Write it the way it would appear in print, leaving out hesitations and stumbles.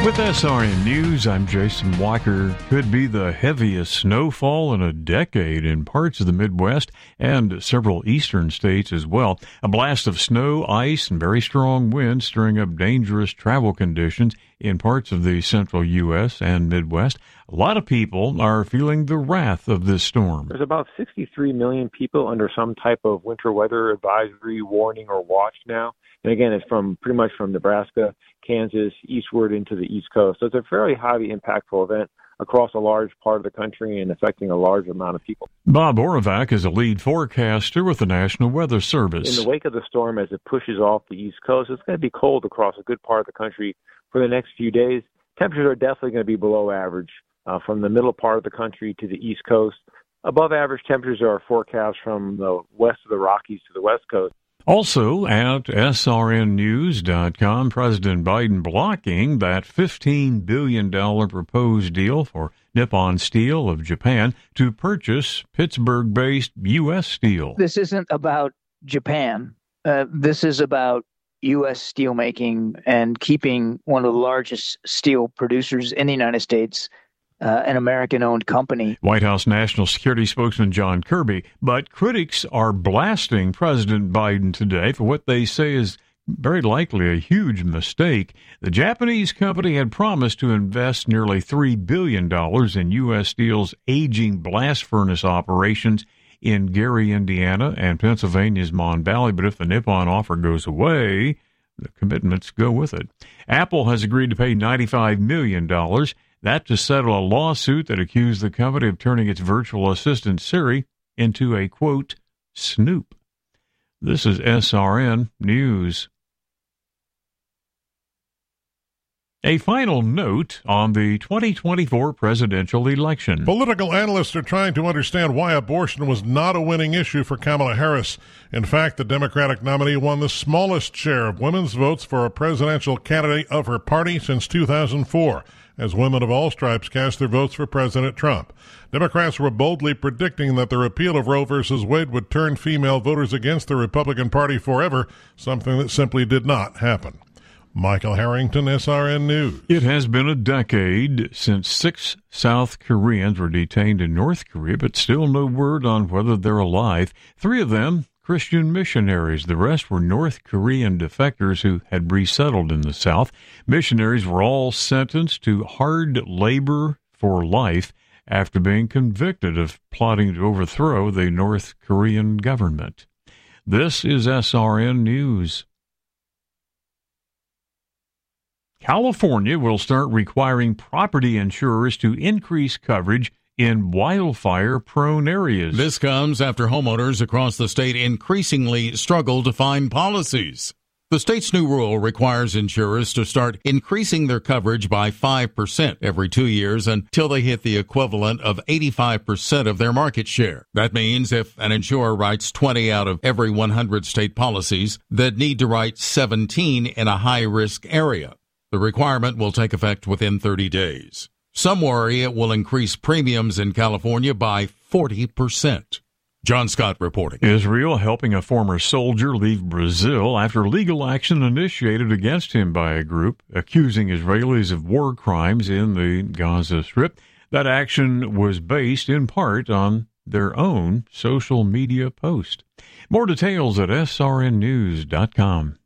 With SRN News, I'm Jason Walker. Could be the heaviest snowfall in a decade in parts of the Midwest and several eastern states as well. A blast of snow, ice, and very strong winds stirring up dangerous travel conditions in parts of the central U.S. and Midwest. A lot of people are feeling the wrath of this storm. There's about 63 million people under some type of winter weather advisory, warning, or watch now. And again, it's pretty much from Nebraska, Kansas, eastward into the East Coast. So it's a fairly highly impactful event across a large part of the country and affecting a large amount of people. Bob Oravak is a lead forecaster with the National Weather Service. In the wake of the storm, as it pushes off the East Coast, it's going to be cold across a good part of the country for the next few days. Temperatures are definitely going to be below average from the middle part of the country to the East Coast. Above average temperatures are forecast from the west of the Rockies to the West Coast. Also at srnnews.com, President Biden blocking that $15 billion proposed deal for Nippon Steel of Japan to purchase Pittsburgh-based U.S. Steel. This isn't about Japan. This is about U.S. steelmaking and keeping one of the largest steel producers in the United States, an American-owned company. White House National Security spokesman John Kirby. But critics are blasting President Biden today for what they say is very likely a huge mistake. The Japanese company had promised to invest nearly $3 billion in U.S. Steel's aging blast furnace operations in Gary, Indiana, and Pennsylvania's Mon Valley. But if the Nippon offer goes away, the commitments go with it. Apple has agreed to pay $95 million. That to settle a lawsuit that accused the company of turning its virtual assistant Siri into a, quote, snoop. This is SRN News. A final note on the 2024 presidential election. Political analysts are trying to understand why abortion was not a winning issue for Kamala Harris. In fact, the Democratic nominee won the smallest share of women's votes for a presidential candidate of her party since 2004, as women of all stripes cast their votes for President Trump. Democrats were boldly predicting that the repeal of Roe v. Wade would turn female voters against the Republican Party forever, something that simply did not happen. Michael Harrington, SRN News. It has been a decade since 6 South Koreans were detained in North Korea, but still no word on whether they're alive. 3 of them, Christian missionaries. The rest were North Korean defectors who had resettled in the South. Missionaries were all sentenced to hard labor for life after being convicted of plotting to overthrow the North Korean government. This is SRN News. California will start requiring property insurers to increase coverage in wildfire-prone areas. This comes after homeowners across the state increasingly struggle to find policies. The state's new rule requires insurers to start increasing their coverage by 5% every 2 years until they hit the equivalent of 85% of their market share. That means if an insurer writes 20 out of every 100 state policies, they'd need to write 17 in a high-risk area. The requirement will take effect within 30 days. Some worry it will increase premiums in California by 40%. John Scott reporting. Israel helping a former soldier leave Brazil after legal action initiated against him by a group accusing Israelis of war crimes in the Gaza Strip. That action was based in part on their own social media post. More details at srnnews.com.